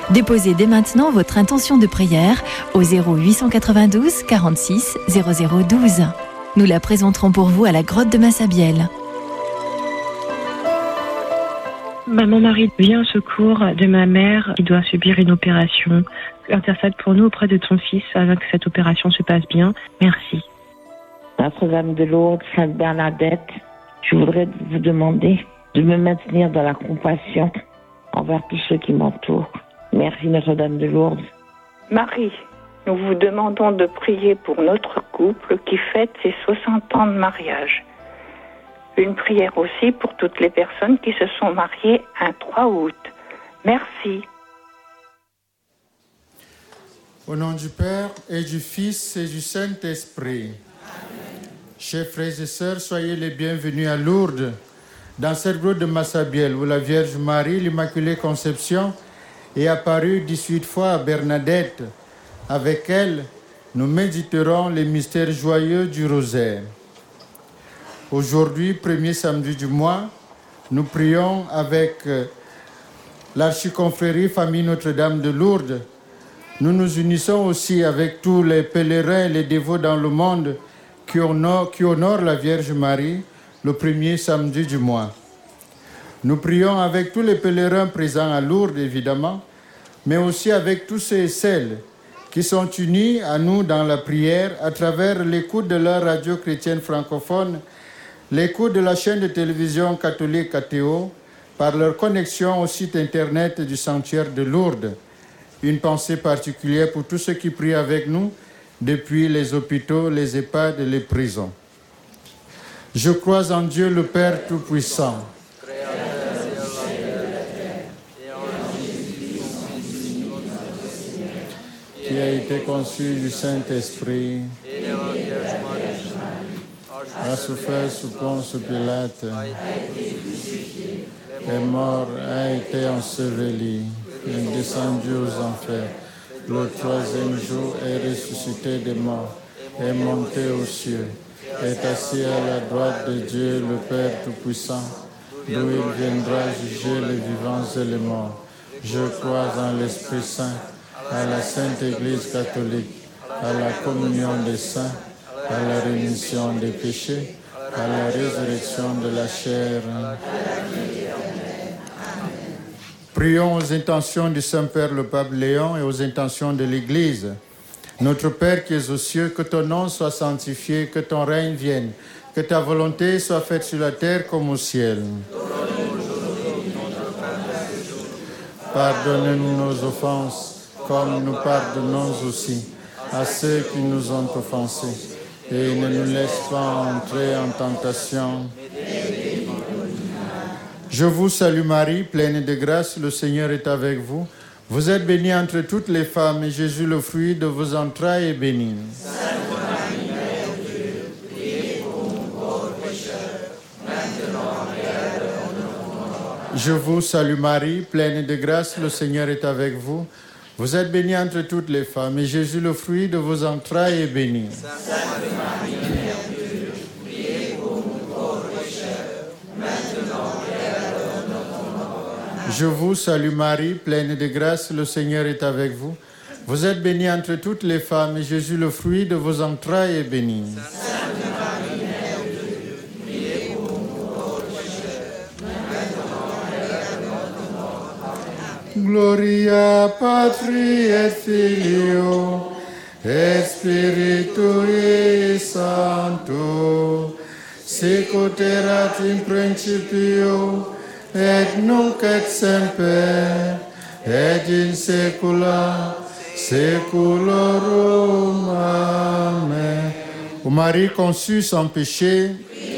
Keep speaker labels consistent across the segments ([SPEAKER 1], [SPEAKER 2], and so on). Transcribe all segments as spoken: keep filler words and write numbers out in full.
[SPEAKER 1] Déposez dès maintenant votre intention de prière au zéro huit cent quatre-vingt-douze quarante-six zéro zéro douze. Nous la présenterons pour vous à la grotte de Massabielle.
[SPEAKER 2] Maman Marie, viens au secours de ma mère qui doit subir une opération. Intercède pour nous auprès de ton fils afin que cette opération se passe bien. Merci.
[SPEAKER 3] Notre-Dame de Lourdes, Sainte Bernadette, je voudrais vous demander de me maintenir dans la compassion envers tous ceux qui m'entourent. Merci Notre-Dame de Lourdes.
[SPEAKER 4] Marie, nous vous demandons de prier pour notre couple qui fête ses soixante ans de mariage. Une prière aussi pour toutes les personnes qui se sont mariées un trois août. Merci.
[SPEAKER 5] Au nom du Père et du Fils et du Saint-Esprit. Amen. Chers frères et sœurs, soyez les bienvenus à Lourdes, dans cette grotte de Massabielle où la Vierge Marie, l'Immaculée Conception, est apparue dix-huit fois à Bernadette. Avec elle, nous méditerons les mystères joyeux du rosaire. Aujourd'hui, premier samedi du mois, nous prions avec l'archiconfrérie Famille Notre-Dame de Lourdes. Nous nous unissons aussi avec tous les pèlerins et les dévots dans le monde qui honorent, qui honorent la Vierge Marie le premier samedi du mois. Nous prions avec tous les pèlerins présents à Lourdes, évidemment, mais aussi avec tous ceux et celles qui sont unis à nous dans la prière à travers l'écoute de leur radio chrétienne francophone, l'écoute de la chaîne de télévision catholique A T O, par leur connexion au site internet du sanctuaire de Lourdes. Une pensée particulière pour tous ceux qui prient avec nous depuis les hôpitaux, les EHPAD et les prisons. Je crois en Dieu le Père Tout-Puissant, qui a été conçu du Saint-Esprit, a souffert sous Ponce Pilate, est mort, a été enseveli, est descendu aux enfers. Le troisième jour est ressuscité des morts, est monté aux cieux, est assis à la droite de Dieu, le Père Tout-Puissant, d'où il viendra juger les vivants et les morts. Je crois en l'Esprit Saint, à la Sainte Église catholique, à la communion des saints, à la rémission des péchés, à la résurrection de la chair. Prions aux intentions du Saint-Père le Pape Léon et aux intentions de l'Église. Notre Père qui es aux cieux, que ton nom soit sanctifié, que ton règne vienne, que ta volonté soit faite sur la terre comme au ciel. Pardonne-nous nos offenses, comme nous pardonnons aussi à ceux qui nous ont offensés. Et ne nous laisse pas entrer en tentation. Je vous salue Marie, pleine de grâce, le Seigneur est avec vous. Vous êtes bénie entre toutes les femmes, et Jésus, le fruit de vos entrailles, est béni.
[SPEAKER 6] Sainte Marie, Mère de Dieu, priez pour nous pauvres pécheurs, maintenant et à l'heure de notre mort.
[SPEAKER 5] Je vous salue Marie, pleine de grâce, le Seigneur est avec vous. Vous êtes bénie entre toutes les femmes, et Jésus, le fruit de vos entrailles, est béni.
[SPEAKER 6] Sainte Marie, Mère de Dieu, priez pour nous pauvres pécheurs, maintenant et à l'heure de notre mort.
[SPEAKER 5] Je vous salue Marie, pleine de grâce, le Seigneur est avec vous. Vous êtes bénie entre toutes les femmes, et Jésus, le fruit de vos entrailles, est béni.
[SPEAKER 6] Sainte Marie, Mère de Dieu, priez pour nous pauvres pécheurs, maintenant et à l'heure de notre mort.
[SPEAKER 5] Gloria Patri et Filio et Spiritui Sancto, sicut erat in principio et nunc et semper et in saecula saeculorum. Amen. Ô Marie conçue sans péché,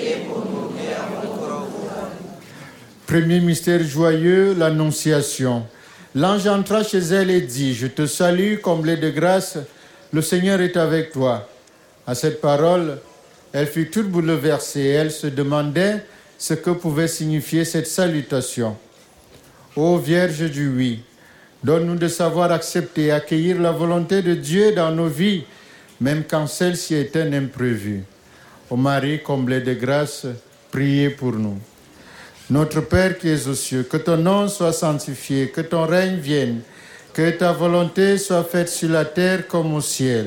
[SPEAKER 5] premier mystère joyeux, l'Annonciation. L'ange entra chez elle et dit, « Je te salue, comblée de grâce, le Seigneur est avec toi. » À cette parole, elle fut toute bouleversée. Elle se demandait ce que pouvait signifier cette salutation. Ô Vierge du oui, donne-nous de savoir accepter et accueillir la volonté de Dieu dans nos vies, même quand celle-ci est un imprévu. Ô Marie, comblée de grâce, priez pour nous. Notre Père qui es aux cieux, que ton nom soit sanctifié, que ton règne vienne, Que ta volonté soit faite sur la terre comme au ciel.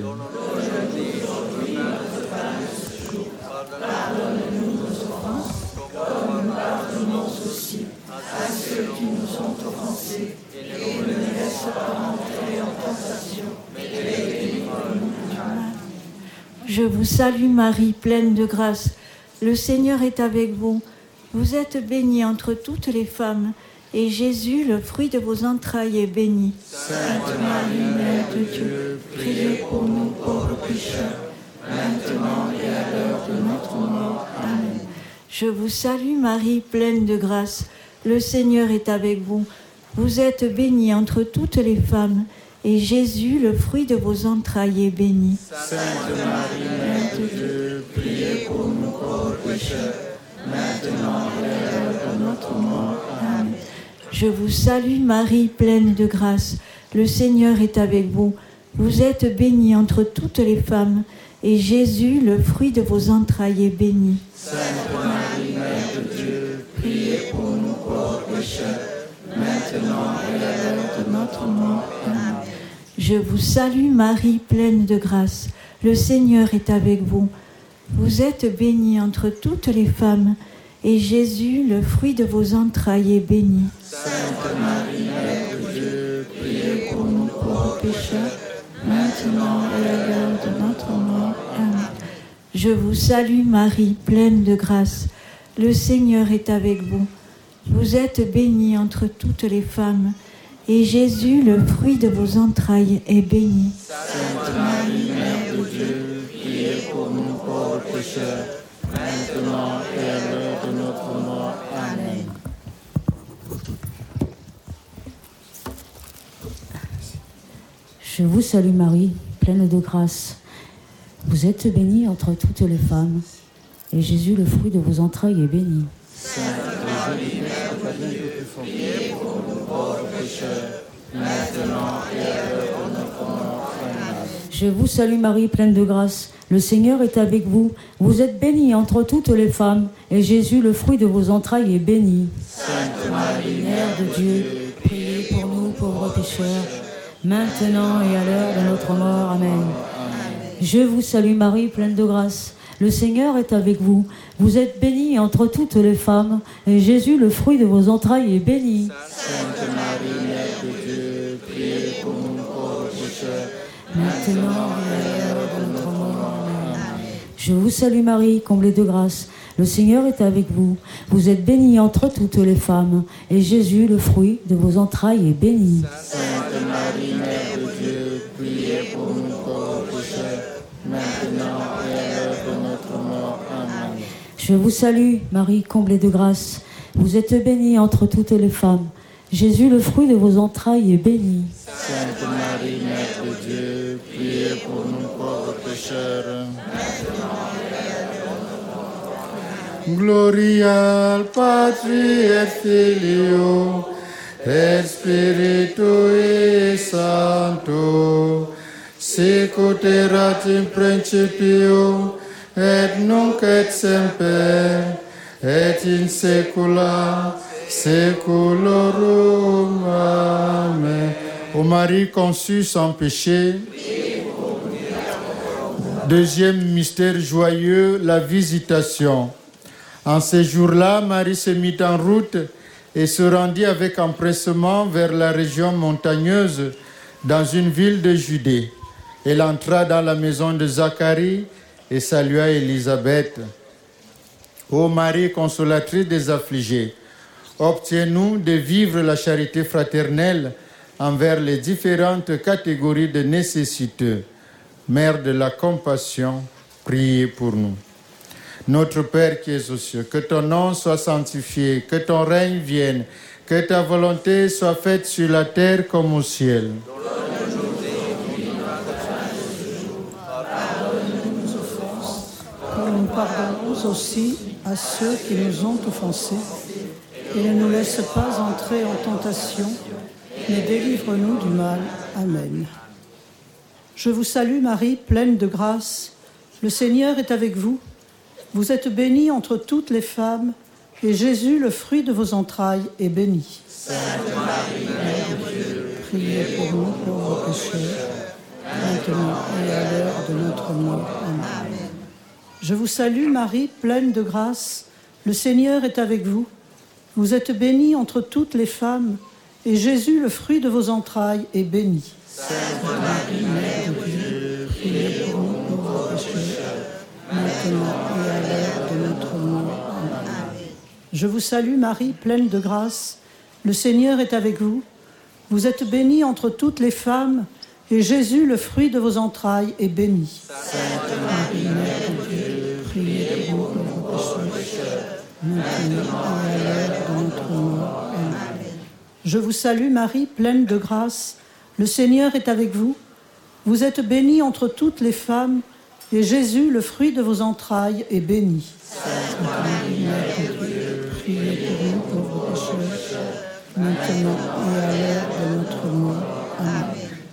[SPEAKER 6] Pardonne-nous nos offenses, comme nous pardonnons aussi à ceux qui nous ont offensés, et ne nous laisse pas entrer en tentation, mais délivre-nous du mal.
[SPEAKER 7] Je vous salue Marie, pleine de grâce. Le Seigneur est avec vous. Vous êtes bénie entre toutes les femmes, et Jésus, le fruit de vos entrailles, est béni.
[SPEAKER 6] Sainte Marie, Mère de Dieu, priez pour nous pauvres pécheurs, maintenant et à l'heure de notre mort. Amen.
[SPEAKER 7] Je vous salue Marie, pleine de grâce. Le Seigneur est avec vous. Vous êtes bénie entre toutes les femmes, et Jésus, le fruit de vos entrailles, est béni.
[SPEAKER 5] Sainte Marie, Mère de Dieu, priez pour nous pauvres pécheurs, maintenant et à l'heure de notre mort. Amen.
[SPEAKER 7] Je vous salue Marie, pleine de grâce. Le Seigneur est avec vous. Vous êtes bénie entre toutes les femmes, et Jésus, le fruit de vos entrailles, est béni.
[SPEAKER 5] Sainte Marie, Mère de Dieu, priez pour nous pauvres pécheurs, maintenant et à l'heure de notre mort. Amen.
[SPEAKER 7] Je vous salue Marie, pleine de grâce. Le Seigneur est avec vous. Vous êtes bénie entre toutes les femmes, et Jésus, le fruit de vos entrailles, est béni.
[SPEAKER 5] Sainte Marie, Mère de Dieu, priez pour nous pauvres pécheurs, maintenant et à l'heure de notre mort. Amen.
[SPEAKER 7] Je vous salue Marie, pleine de grâce. Le Seigneur est avec vous. Vous êtes bénie entre toutes les femmes, et Jésus, le fruit de vos entrailles, est béni.
[SPEAKER 5] Sainte Marie, Mère de Dieu, priez pour nous pauvres pécheurs, maintenant et à l'heure de notre mort. Amen.
[SPEAKER 8] Je vous salue Marie, pleine de grâce. Vous êtes bénie entre toutes les femmes, et Jésus, le fruit de vos entrailles, est béni.
[SPEAKER 5] Sainte Marie, Mère de Dieu, priez pour nous pauvres pécheurs, maintenant et à l'heure de notre mort. Amen.
[SPEAKER 8] Je vous salue Marie, pleine de grâce. Le Seigneur est avec vous. Vous êtes bénie entre toutes les femmes, et Jésus, le fruit de vos entrailles, est béni.
[SPEAKER 5] Sainte Marie,
[SPEAKER 8] Mère de Dieu, priez pour nous pauvres pécheurs, maintenant et à l'heure de notre mort. Amen. Je vous salue Marie, pleine de grâce. Le Seigneur est avec vous. Vous êtes bénie entre toutes les femmes, et Jésus, le fruit de vos entrailles, est béni.
[SPEAKER 5] Sainte Marie, Mère de Dieu, priez pour nous pauvres pécheurs,
[SPEAKER 8] maintenant et à l'heure de notre mort. Amen. Je vous salue Marie, comblée de grâce. Le Seigneur est avec vous. Vous êtes bénie entre toutes les femmes, et Jésus, le fruit de vos entrailles, est béni.
[SPEAKER 5] Sainte Marie, Mère de Dieu, priez pour nous pauvres pécheurs, maintenant et à l'heure de notre mort. Amen.
[SPEAKER 8] Je vous salue Marie, comblée de grâce. Vous êtes bénie entre toutes les femmes. Jésus, le fruit de vos entrailles, est béni.
[SPEAKER 5] Sainte Marie, Mère de Dieu, priez pour nous pauvres pécheurs, Gloria al Patri et Filio et Spiritui Sancto, sicut erat in principio et nunc et semper et in saecula saeculorum. Amen. Ô Marie conçue sans péché. Deuxième mystère joyeux, la visitation. En ces jours-là, Marie se mit en route et se rendit avec empressement vers la région montagneuse dans une ville de Judée. Elle entra dans la maison de Zacharie et salua Élisabeth. Ô Marie, consolatrice des affligés, obtiens-nous de vivre la charité fraternelle envers les différentes catégories de nécessiteux. Mère de la compassion, priez pour nous. Notre Père qui es aux cieux, que ton nom soit sanctifié, que ton règne vienne, que ta volonté soit faite sur la terre comme au ciel.
[SPEAKER 6] Donne-nous aujourd'hui notre pain de ce jour. Pardonne-nous nos offenses, comme nous pardonnons aussi à ceux qui nous ont offensés. Et ne nous laisse pas entrer en tentation, mais délivre-nous du mal. Amen. Je vous salue Marie, pleine de grâce. Le Seigneur est avec vous. Vous êtes bénie entre toutes les femmes, et Jésus, le fruit de vos entrailles, est béni.
[SPEAKER 5] Sainte Marie, Mère de Dieu,
[SPEAKER 6] priez pour nous pauvres pécheurs, maintenant et à l'heure de notre mort. Amen. Je vous salue Marie, pleine de grâce, le Seigneur est avec vous. Vous êtes bénie entre toutes les femmes, et Jésus, le fruit de vos entrailles, est béni. Sainte Marie, Mère de Dieu, priez pour nous pauvres pécheurs, maintenant et à l'heure de notre mort. Amen. Je vous salue Marie, pleine de grâce, le Seigneur est avec vous. Vous êtes bénie entre toutes les femmes, et Jésus, le fruit de vos entrailles, est béni. Sainte Marie, Mère de Dieu, priez pour nous pauvres pécheurs, maintenant et à l'heure de notre mort. Amen. Je vous salue Marie, pleine de grâce, le Seigneur est avec vous. Vous êtes bénie entre toutes les femmes, et Jésus, le fruit de vos entrailles, est béni. Sainte Marie, Mère de Dieu, priez pour nous pauvres pécheurs, maintenant et à l'heure de notre mort. Amen.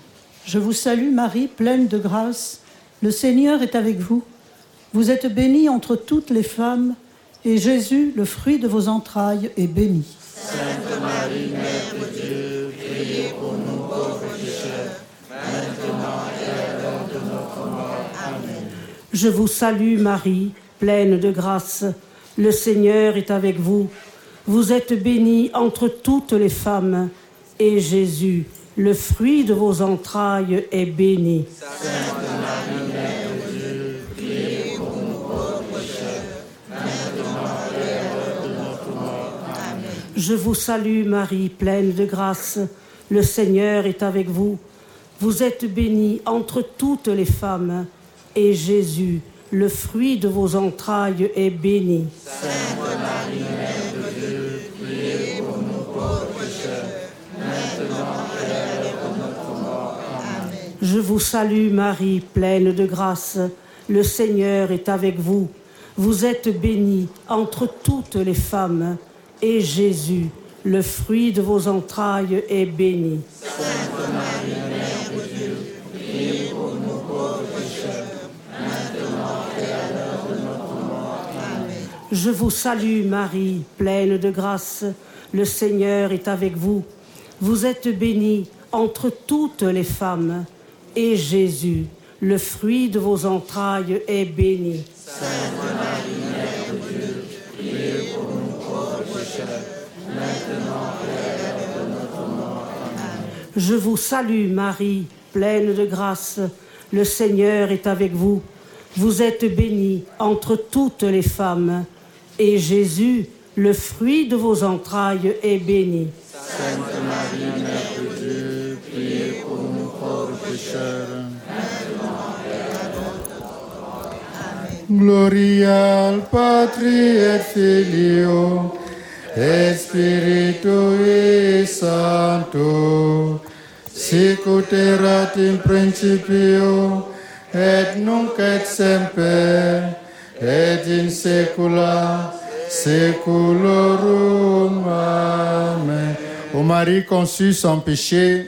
[SPEAKER 6] Je vous salue Marie, pleine de grâce, le Seigneur est avec vous. Vous êtes bénie entre toutes les femmes, et Jésus, le fruit de vos entrailles, est béni.
[SPEAKER 9] Sainte Marie, Mère de Dieu, priez pour nous pauvres pécheurs, maintenant et à l'heure de notre mort. Amen.
[SPEAKER 10] Je vous salue Marie, pleine de grâce, le Seigneur est avec vous. Vous êtes bénie entre toutes les femmes, et Jésus, le fruit de vos entrailles, est béni.
[SPEAKER 9] Sainte Marie, Mère de Dieu, priez pour nous pauvres pécheurs, maintenant et à l'heure de notre mort. Amen.
[SPEAKER 10] Je vous salue Marie, pleine de grâce, le Seigneur est avec vous. Vous êtes bénie entre toutes les femmes, et Jésus, le fruit de vos entrailles, est béni.
[SPEAKER 9] Sainte Marie, Mère de Dieu, priez pour nous pauvres pécheurs, maintenant et à l'heure de notre mort. Amen.
[SPEAKER 10] Je vous salue Marie, pleine de grâce, le Seigneur est avec vous. Vous êtes bénie entre toutes les femmes, et Jésus, le fruit de vos entrailles, est béni.
[SPEAKER 9] Sainte Marie, Mère de Dieu, priez pour nous pauvres pécheurs, maintenant et à l'heure de notre mort. Amen.
[SPEAKER 10] Je vous salue Marie, pleine de grâce, le Seigneur est avec vous. Vous êtes bénie entre toutes les femmes, et Jésus, le fruit de vos entrailles, est béni.
[SPEAKER 9] Sainte Marie, Mère de Dieu, priez pour nous pauvres pécheurs, maintenant et à l'heure de notre mort. Amen.
[SPEAKER 10] Je vous salue Marie, pleine de grâce, le Seigneur est avec vous. Vous êtes bénie entre toutes les femmes, et Jésus, le fruit de vos entrailles, est béni.
[SPEAKER 5] Sainte Marie, Mère de Dieu, priez pour nous pauvres pécheurs, maintenant et à l'heure de notre mort. Amen. Gloria al Patri et Filio et Spiritui Sancto, sic ut erat in principio et nunc et semper et in saecula Séculorum. Amen. Ô Marie conçue sans péché.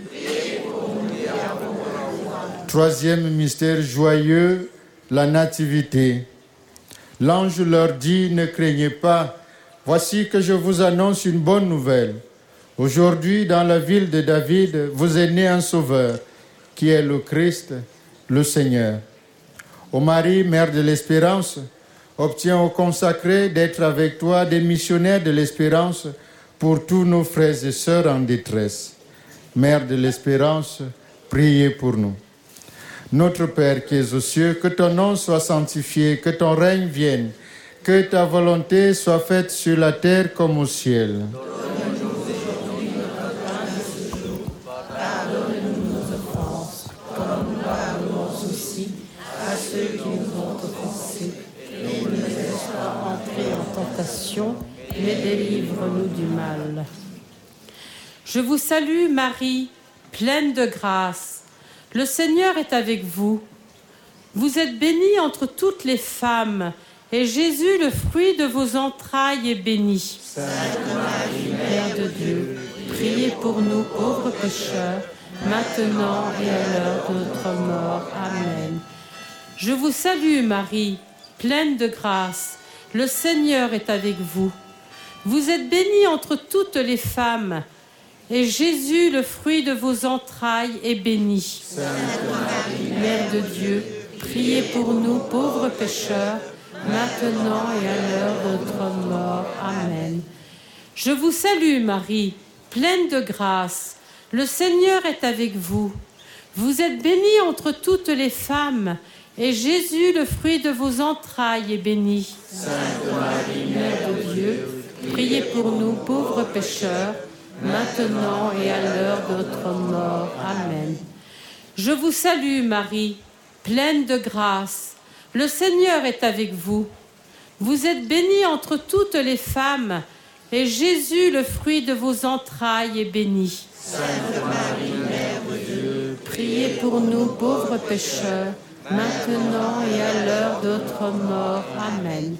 [SPEAKER 5] Troisième mystère joyeux, la nativité. L'ange leur dit, ne craignez pas, voici que je vous annonce une bonne nouvelle. Aujourd'hui, dans la ville de David, vous est né un sauveur, qui est le Christ, le Seigneur. Ô Marie, mère de l'espérance, obtiens au consacré d'être avec toi des missionnaires de l'espérance pour tous nos frères et sœurs en détresse. Mère de l'espérance, priez pour nous. Notre Père qui es aux cieux, que ton nom soit sanctifié, que ton règne vienne, que ta volonté soit faite sur la terre comme au ciel.
[SPEAKER 9] Donne-nous aujourd'hui notre pain de ce jour. Pardonne-nous nos offenses, comme nous pardonnons aussi à ceux qui nous ont offensés. Et ne nous laisse pas entrer en tentation, mais délivre-nous du mal.
[SPEAKER 11] Je vous salue Marie, pleine de grâce. Le Seigneur est avec vous. Vous êtes bénie entre toutes les femmes, et Jésus, le fruit de vos entrailles, est béni.
[SPEAKER 9] Sainte Marie, Mère de Dieu, priez pour nous pauvres pécheurs, maintenant et à l'heure de notre mort. Amen.
[SPEAKER 11] Je vous salue Marie, pleine de grâce. Le Seigneur est avec vous. Vous êtes bénie entre toutes les femmes, et Jésus, le fruit de vos entrailles, est béni.
[SPEAKER 9] Sainte Marie,
[SPEAKER 11] Mère de Dieu, priez pour nous pauvres pécheurs, maintenant et à l'heure de notre mort. Amen. Je vous salue Marie, pleine de grâce. Le Seigneur est avec vous. Vous êtes bénie entre toutes les femmes, et Jésus, le fruit de vos entrailles, est béni.
[SPEAKER 9] Sainte Marie,
[SPEAKER 11] Mère de Dieu, priez pour nous pauvres pécheurs, maintenant et à l'heure de notre mort. Amen. Je vous salue Marie, pleine de grâce. Le Seigneur est avec vous. Vous êtes bénie entre toutes les femmes, et Jésus, le fruit de vos entrailles, est béni.
[SPEAKER 9] Sainte Marie, Mère de Dieu,
[SPEAKER 11] priez pour nous pauvres pécheurs, maintenant et à l'heure de notre mort. Amen.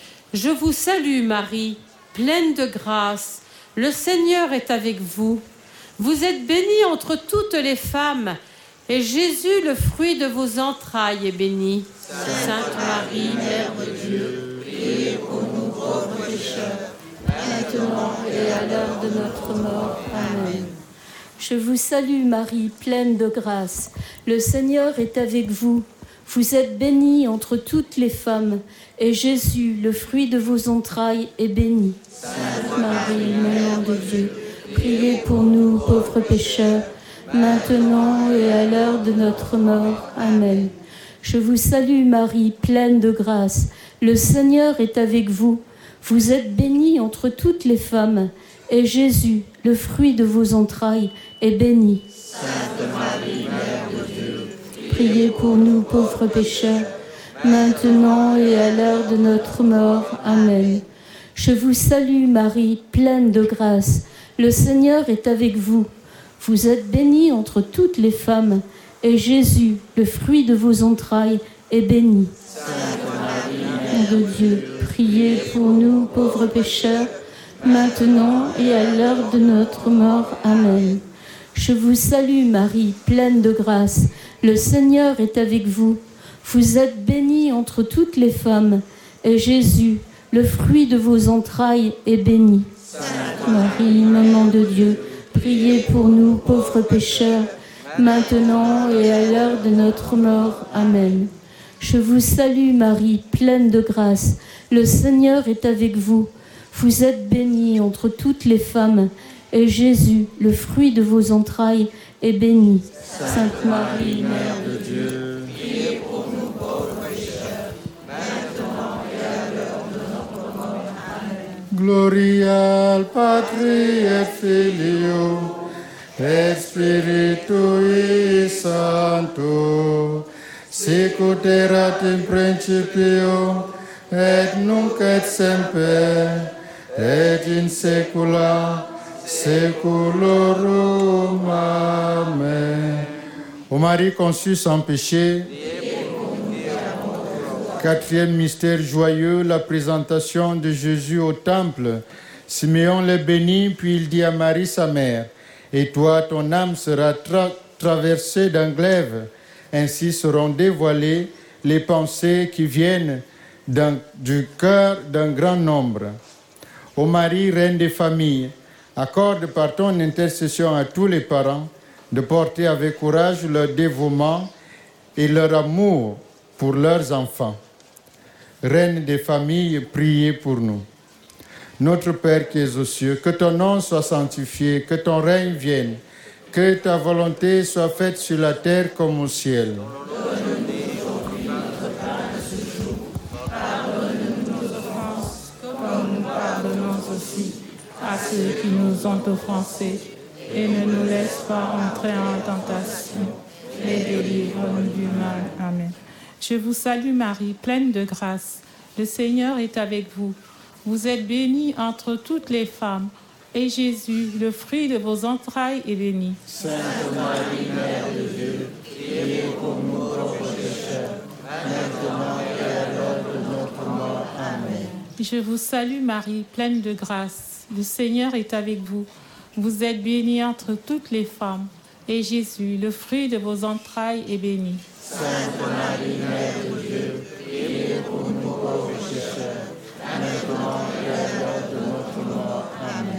[SPEAKER 11] Je vous salue Marie, pleine de grâce. Le Seigneur est avec vous. Vous êtes bénie entre toutes les femmes, et Jésus, le fruit de vos entrailles, est béni. Sainte Marie, Mère de Dieu, priez pour nous pauvres pécheurs, maintenant et à l'heure de notre mort. Amen.
[SPEAKER 12] Je vous salue Marie, pleine de grâce. Le Seigneur est avec vous. Vous êtes bénie entre toutes les femmes, et Jésus, le fruit de vos entrailles, est béni. Sainte Marie, Mère de Dieu, priez pour nous pauvres pécheurs, maintenant et à l'heure de notre mort. Amen. Je vous salue Marie, pleine de grâce. Le Seigneur est avec vous. Vous êtes bénie entre toutes les femmes, et Jésus, le fruit de vos entrailles, est béni.
[SPEAKER 9] Sainte Marie, Mère de Dieu,
[SPEAKER 12] priez pour nous pauvres pécheurs, maintenant et à l'heure de notre mort. Amen. Je vous salue Marie, pleine de grâce. Le Seigneur est avec vous. Vous êtes bénie entre toutes les femmes, et Jésus, le fruit de vos entrailles, est béni.
[SPEAKER 9] Sainte Marie,
[SPEAKER 12] Mère de Dieu, priez pour nous pauvres pécheurs, maintenant et à l'heure de notre mort. Amen. Je vous salue Marie, pleine de grâce. Le Seigneur est avec vous. Vous êtes bénie entre toutes les femmes, et Jésus, le fruit de vos entrailles, est béni.
[SPEAKER 9] Sainte
[SPEAKER 12] Marie, Maman de Dieu, priez pour nous pauvres pécheurs, maintenant et à l'heure de notre mort. Amen. Je vous salue Marie, pleine de grâce. Le Seigneur est avec vous. Vous êtes bénie entre toutes les femmes, et Jésus, le fruit de vos entrailles, est béni. Sainte Marie, Mère de Dieu,
[SPEAKER 9] priez pour nous pauvres pécheurs, maintenant et à l'heure de notre mort. Amen.
[SPEAKER 5] Gloria al Patri et Filio et Spiritui Sancto, sicut erat in principio et nunc et semper et in saecula saeculorum. Amen. Ô Marie conçue sans péché, quatrième mystère joyeux, la présentation de Jésus au temple. Siméon le bénit, puis il dit à Marie sa mère, « Et toi, ton âme sera tra- traversée d'un glaive. Ainsi seront dévoilées les pensées qui viennent d'un- du cœur d'un grand nombre. Ô Marie, reine des familles, accorde par ton intercession à tous les parents de porter avec courage leur dévouement et leur amour pour leurs enfants. Reine des familles, priez pour nous. Notre Père qui es aux cieux, que ton nom soit sanctifié, que ton règne vienne, que ta volonté soit faite sur la terre comme au ciel.
[SPEAKER 9] Donne-nous aujourd'hui notre pain de ce jour. Pardonne-nous nos offenses, comme nous pardonnons aussi à ceux qui nous ont offensés. Et ne nous laisse pas entrer en tentation, mais délivre-nous du mal. Amen.
[SPEAKER 13] Je vous salue Marie, pleine de grâce. Le Seigneur est avec vous. Vous êtes bénie entre toutes les femmes, et Jésus, le fruit de vos entrailles, est béni.
[SPEAKER 9] Sainte Marie, Mère de Dieu, priez pour nous pauvres pécheurs, maintenant et à l'heure de notre mort. Amen.
[SPEAKER 13] Je vous salue Marie, pleine de grâce. Le Seigneur est avec vous. Vous êtes bénie entre toutes les femmes, et Jésus, le fruit de vos entrailles, est béni.
[SPEAKER 9] Sainte Marie, Mère de Dieu, priez pour nous pauvres pécheurs, maintenant et à l'heure de notre mort. Amen.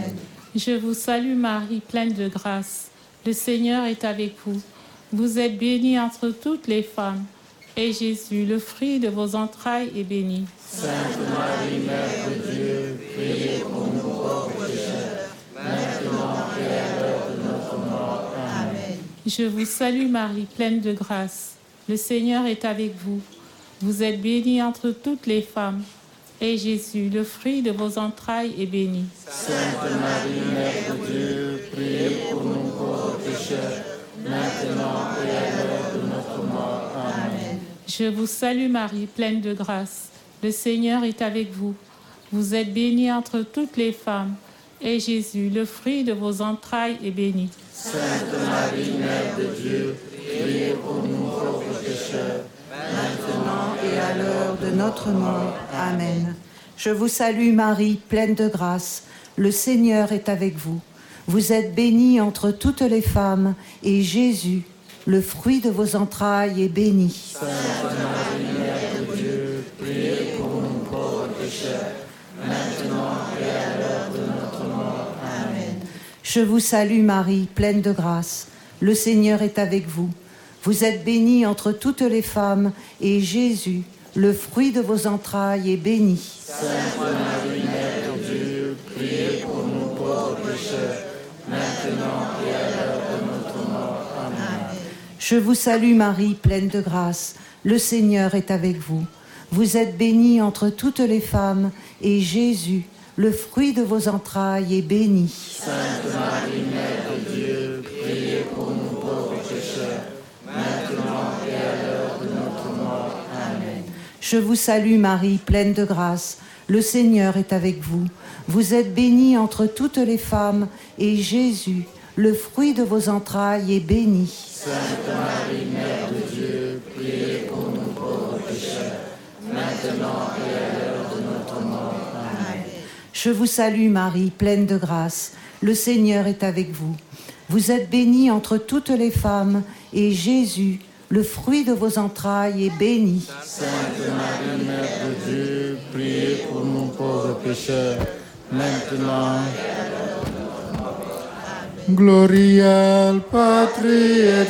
[SPEAKER 13] Je vous salue Marie, pleine de grâce. Le Seigneur est avec vous. Vous êtes bénie entre toutes les femmes. Et Jésus, le fruit de vos entrailles, est béni.
[SPEAKER 5] Sainte Marie, Mère de Dieu, priez pour nous pauvres pécheurs, maintenant et à l'heure de notre mort. Amen.
[SPEAKER 13] Je vous salue Marie, pleine de grâce. Le Seigneur est avec vous. Vous êtes bénie entre toutes les femmes. Et Jésus, le fruit de vos entrailles, est béni.
[SPEAKER 5] Sainte Marie, Mère de Dieu, priez pour nous pauvres pécheurs, maintenant et à l'heure de notre mort. Amen.
[SPEAKER 13] Je vous salue Marie, pleine de grâce. Le Seigneur est avec vous. Vous êtes bénie entre toutes les femmes. Et Jésus, le fruit de vos entrailles, est béni.
[SPEAKER 5] Sainte Marie, Mère de Dieu, priez pour nous pauvres pécheurs, maintenant et à l'heure de notre mort.
[SPEAKER 14] Amen. Je vous salue Marie, pleine de grâce. Le Seigneur est avec vous. Vous êtes bénie entre toutes les femmes, et Jésus, le fruit de vos entrailles, est béni.
[SPEAKER 5] Sainte Marie, Mère de Dieu, priez pour nous pauvres pécheurs, maintenant et à l'heure de notre mort. Amen.
[SPEAKER 14] Je vous salue Marie, pleine de grâce. Le Seigneur est avec vous. Vous êtes bénie entre toutes les femmes, et Jésus, le fruit de vos entrailles, est béni.
[SPEAKER 5] Sainte Marie, Mère de Dieu, priez pour nous pauvres pécheurs, maintenant et à l'heure de notre mort. Amen.
[SPEAKER 14] Je vous salue Marie, pleine de grâce. Le Seigneur est avec vous. Vous êtes bénie entre toutes les femmes, et Jésus, le fruit de vos entrailles, est béni.
[SPEAKER 5] Sainte Marie, Mère de Dieu, priez pour nous pauvres pécheurs, maintenant et à l'heure de notre mort. Amen.
[SPEAKER 14] Je vous salue Marie, pleine de grâce. Le Seigneur est avec vous. Vous êtes bénie entre toutes les femmes, et Jésus, le fruit de vos entrailles, est béni.
[SPEAKER 5] Sainte Marie, Mère de Dieu, priez pour nous pauvres pécheurs, maintenant et à l'heure de notre mort. Amen.
[SPEAKER 14] Je vous salue Marie, pleine de grâce. Le Seigneur est avec vous. Vous êtes bénie entre toutes les femmes, et Jésus, le fruit de vos entrailles, est béni.
[SPEAKER 5] Sainte Marie, Mère de Dieu, priez pour nous pauvres pécheurs, maintenant et à l'heure de notre mort. Amen. Gloria al Patri et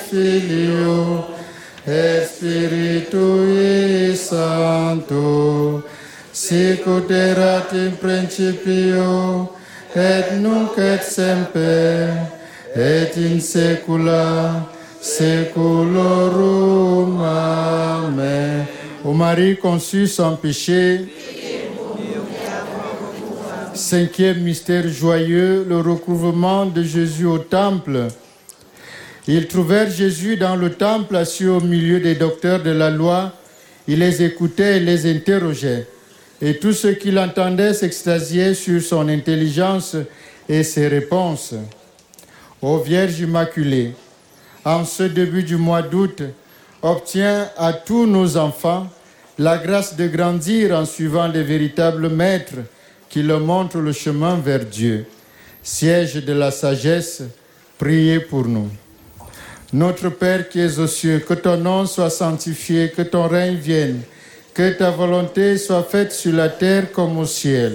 [SPEAKER 5] Filio et Spiritui Sancto, sic ut erat in principio et nunc et semper et in saecula Séculorum. Amen. Ô Marie conçue sans péché, cinquième mystère joyeux, le recouvrement de Jésus au temple. Ils trouvèrent Jésus dans le temple, assis au milieu des docteurs de la loi. Il les écoutait et les interrogeait. Et tous ceux qui l'entendaient s'extasiaient sur son intelligence et ses réponses. Ô Vierge Immaculée, en ce début du mois d'août, obtiens à tous nos enfants la grâce de grandir en suivant les véritables maîtres qui leur montrent le chemin vers Dieu. Siège de la sagesse, priez pour nous. Notre Père qui es aux cieux, que ton nom soit sanctifié, que ton règne vienne, que ta volonté soit faite sur la terre comme au ciel.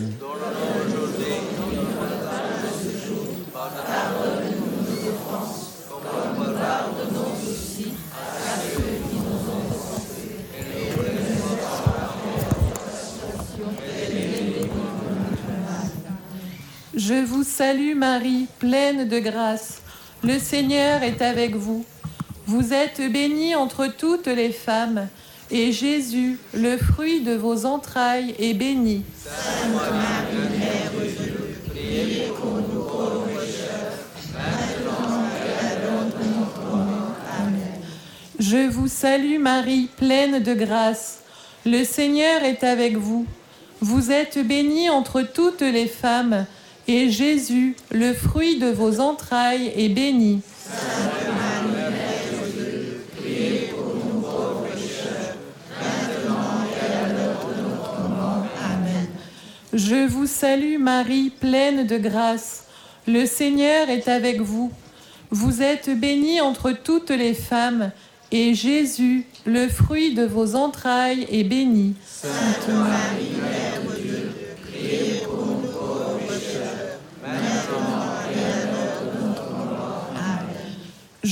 [SPEAKER 11] Je vous salue Marie, pleine de grâce. Le Seigneur est avec vous. Vous êtes bénie entre toutes les femmes, et Jésus, le fruit de vos entrailles, est béni.
[SPEAKER 9] Sainte Marie, Mère de Dieu, priez pour nous pauvres pécheurs, maintenant et à l'heure de notre mort. Amen.
[SPEAKER 11] Je vous salue Marie, pleine de grâce. Le Seigneur est avec vous. Vous êtes bénie entre toutes les femmes, et Jésus, le fruit de vos entrailles, est béni.
[SPEAKER 9] Sainte Marie, Mère de Dieu, priez pour nous pauvres pécheurs, maintenant et à l'heure de notre mort. Amen.
[SPEAKER 11] Je vous salue Marie, pleine de grâce. Le Seigneur est avec vous. Vous êtes bénie entre toutes les femmes, et Jésus, le fruit de vos entrailles, est béni.
[SPEAKER 9] Sainte Marie, Mère de Dieu, priez pour nous pauvres pécheurs, maintenant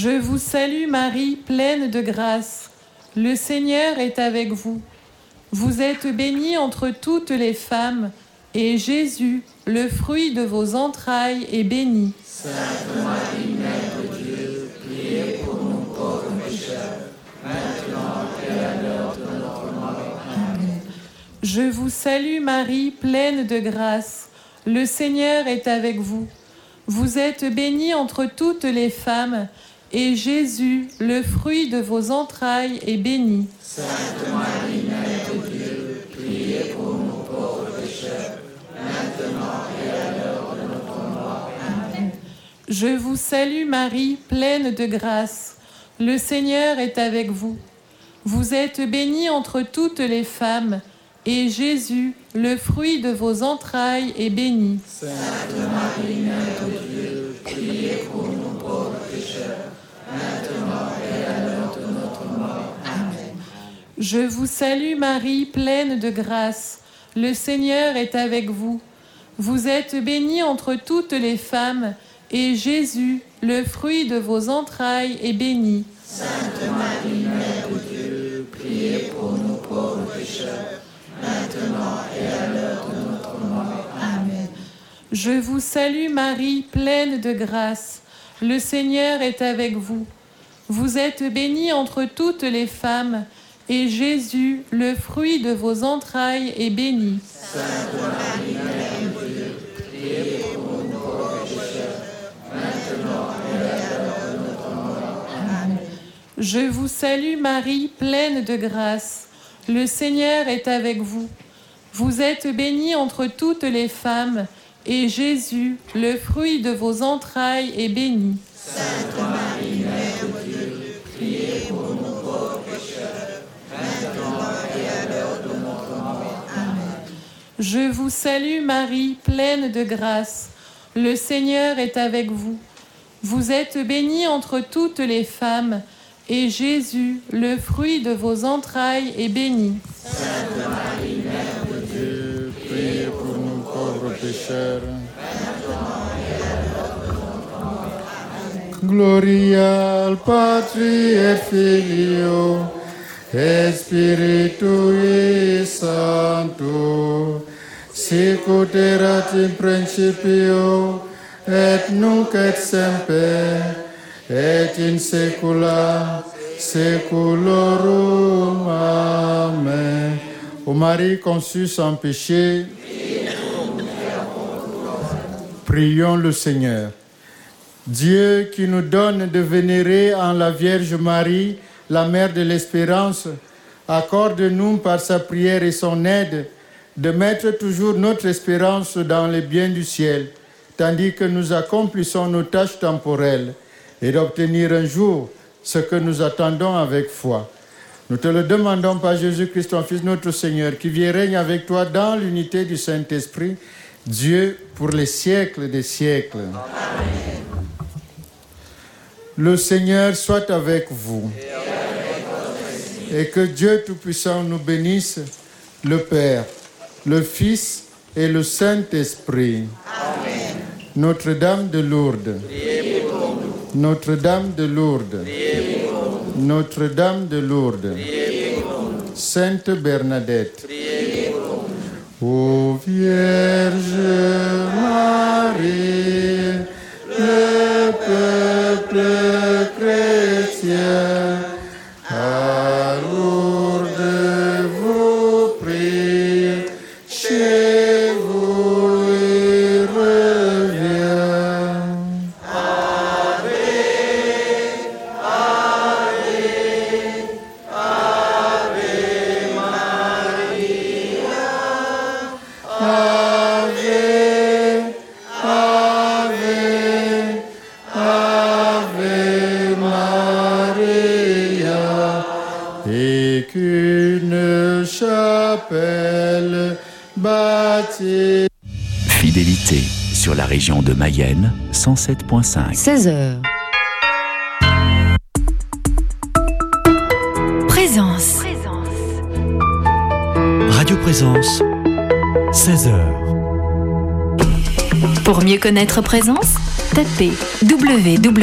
[SPEAKER 11] Je vous salue Marie, pleine de grâce. Le Seigneur est avec vous. Vous êtes bénie entre toutes les femmes, et Jésus, le fruit de vos entrailles, est béni.
[SPEAKER 9] Sainte Marie, Mère de Dieu, priez pour nous pauvres pécheurs, maintenant et à l'heure de notre mort. Amen.
[SPEAKER 11] Je vous salue Marie, pleine de grâce. Le Seigneur est avec vous. Vous êtes bénie entre toutes les femmes, et Jésus, le fruit de vos entrailles, est béni.
[SPEAKER 9] Sainte Marie, Mère de Dieu, priez pour nous pauvres pécheurs, maintenant et à l'heure de notre mort. Amen.
[SPEAKER 11] Je vous salue Marie, pleine de grâce. Le Seigneur est avec vous. Vous êtes bénie entre toutes les femmes, et Jésus, le fruit de vos entrailles, est béni.
[SPEAKER 9] Sainte Marie, Mère de Dieu, priez pour nous pauvres pécheurs, maintenant et à l'heure de notre mort. Amen.
[SPEAKER 11] Je vous salue Marie, pleine de grâce. Le Seigneur est avec vous. Vous êtes bénie entre toutes les femmes, et Jésus, le fruit de vos entrailles, est béni.
[SPEAKER 9] Sainte Marie, Mère de Dieu, priez pour nous pauvres pécheurs, maintenant et à l'heure de notre mort. Amen.
[SPEAKER 11] Je vous salue Marie, pleine de grâce. Le Seigneur est avec vous. Vous êtes bénie entre toutes les femmes, et Jésus, le fruit de vos entrailles, est béni.
[SPEAKER 9] Sainte Marie, Mère de Dieu, priez pour nous pauvres pécheurs, maintenant et à l'heure de notre mort. Amen.
[SPEAKER 11] Je vous salue Marie, pleine de grâce. Le Seigneur est avec vous. Vous êtes bénie entre toutes les femmes, et Jésus, le fruit de vos entrailles, est béni.
[SPEAKER 9] Sainte Marie, Mère de Dieu, priez pour nous pauvres pécheurs, maintenant et à l'heure de notre mort. Amen.
[SPEAKER 11] Je vous salue Marie, pleine de grâce. Le Seigneur est avec vous. Vous êtes bénie entre toutes les femmes, et Jésus, le fruit de vos entrailles, est béni.
[SPEAKER 9] Sainte Marie, Mère de Dieu,
[SPEAKER 5] priez pour nous pauvres pécheurs,
[SPEAKER 9] maintenant et à l'heure de notre mort. Amen.
[SPEAKER 5] Gloria al Patri et Filio et Spiritui Sancto, sicut erat in principio et nunc et semper et in saecula saeculorum. Amen. Ô Marie conçue sans péché, prions le Seigneur. Dieu qui nous donne de vénérer en la Vierge Marie, la Mère de l'Espérance, accorde-nous par sa prière et son aide de mettre toujours notre espérance dans les biens du ciel, tandis que nous accomplissons nos tâches temporelles, et d'obtenir un jour ce que nous attendons avec foi. Nous te le demandons par Jésus-Christ, ton Fils, notre Seigneur, qui vit et règne avec toi dans l'unité du Saint-Esprit, Dieu pour les siècles des siècles. Amen. Le Seigneur soit avec vous.
[SPEAKER 9] Et avec votre esprit.
[SPEAKER 5] Et que Dieu Tout-Puissant nous bénisse, le Père, le Fils et le Saint-Esprit.
[SPEAKER 9] Amen.
[SPEAKER 5] Notre-Dame de Lourdes.
[SPEAKER 9] Priez pour nous.
[SPEAKER 5] Notre-Dame de Lourdes.
[SPEAKER 9] Priez pour nous.
[SPEAKER 5] Notre-Dame de Lourdes.
[SPEAKER 9] Priez pour nous.
[SPEAKER 5] Sainte Bernadette.
[SPEAKER 9] Priez pour nous.
[SPEAKER 5] Ô Vierge Marie, le peuple chrétien, à Lourdes vous prie, chez vous il revient.
[SPEAKER 9] Ave, Ave, Ave Maria.
[SPEAKER 5] Ave, Ave, Ave Maria, et qu'une chapelle bâtie.
[SPEAKER 15] Fidélité sur la région de Mayenne, cent sept virgule cinq.
[SPEAKER 1] seize heures. Présence.
[SPEAKER 15] Radio Présence, seize heures.
[SPEAKER 1] Pour mieux connaître Présence, tapez w w w